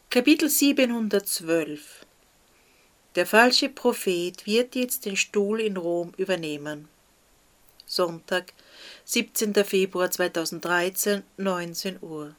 Kapitel 712. Der falsche Prophet wird jetzt den Stuhl in Rom übernehmen. Sonntag, 17. Februar 2013, 19 Uhr.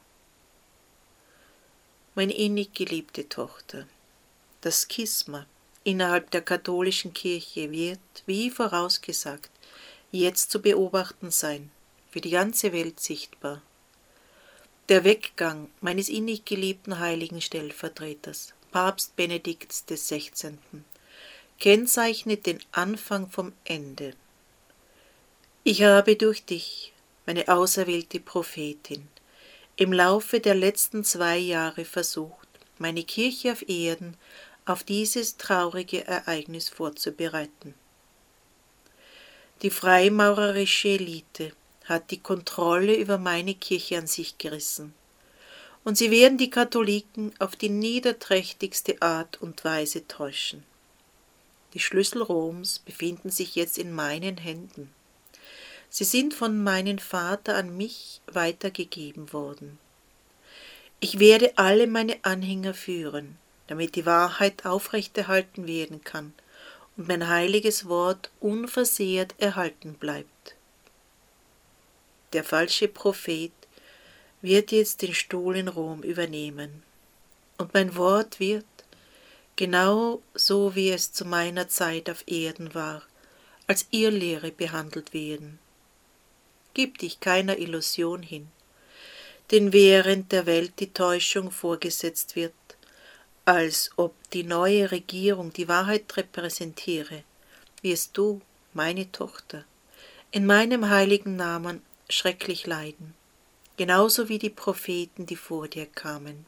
Meine innig geliebte Tochter, das Schisma innerhalb der katholischen Kirche wird, wie vorausgesagt, jetzt zu beobachten sein, für die ganze Welt sichtbar. Der Weggang meines innig geliebten heiligen Stellvertreters, Papst Benedikts XVI., kennzeichnet den Anfang vom Ende. Ich habe durch dich, meine auserwählte Prophetin, im Laufe der letzten 2 Jahre versucht, meine Kirche auf Erden auf dieses traurige Ereignis vorzubereiten. Die freimaurerische Elite hat die Kontrolle über meine Kirche an sich gerissen, und sie werden die Katholiken auf die niederträchtigste Art und Weise täuschen. Die Schlüssel Roms befinden sich jetzt in meinen Händen. Sie sind von meinem Vater an mich weitergegeben worden. Ich werde alle meine Anhänger führen, damit die Wahrheit aufrechterhalten werden kann und mein heiliges Wort unversehrt erhalten bleibt. Der falsche Prophet wird jetzt den Stuhl in Rom übernehmen, und mein Wort wird, genau so wie es zu meiner Zeit auf Erden war, als Irrlehre behandelt werden. Gib dich keiner Illusion hin, denn während der Welt die Täuschung vorgesetzt wird, als ob die neue Regierung die Wahrheit repräsentiere, wirst du, meine Tochter, in meinem heiligen Namen schrecklich leiden, genauso wie die Propheten, die vor dir kamen.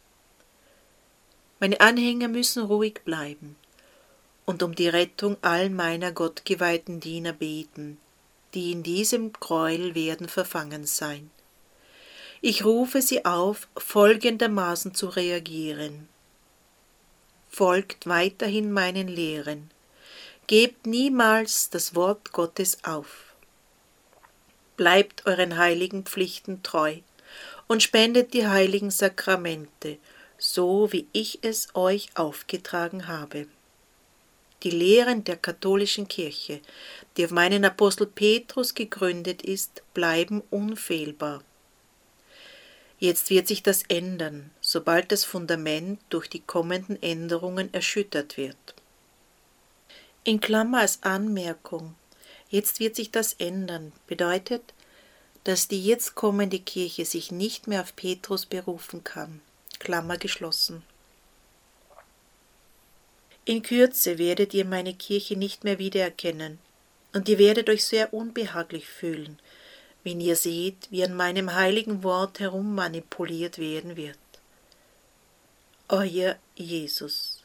Meine Anhänger müssen ruhig bleiben und um die Rettung all meiner gottgeweihten Diener beten, die in diesem Gräuel werden verfangen sein. Ich rufe sie auf, folgendermaßen zu reagieren. Folgt weiterhin meinen Lehren, gebt niemals das Wort Gottes auf. Bleibt euren heiligen Pflichten treu und spendet die heiligen Sakramente, so wie ich es euch aufgetragen habe. Die Lehren der katholischen Kirche, die auf meinen Apostel Petrus gegründet ist, bleiben unfehlbar. Jetzt wird sich das ändern, sobald das Fundament durch die kommenden Änderungen erschüttert wird. In Klammer als Anmerkung: Jetzt wird sich das ändern, bedeutet, dass die jetzt kommende Kirche sich nicht mehr auf Petrus berufen kann. Klammer geschlossen. In Kürze werdet ihr meine Kirche nicht mehr wiedererkennen, und ihr werdet euch sehr unbehaglich fühlen, wenn ihr seht, wie an meinem heiligen Wort herummanipuliert werden wird. Euer Jesus.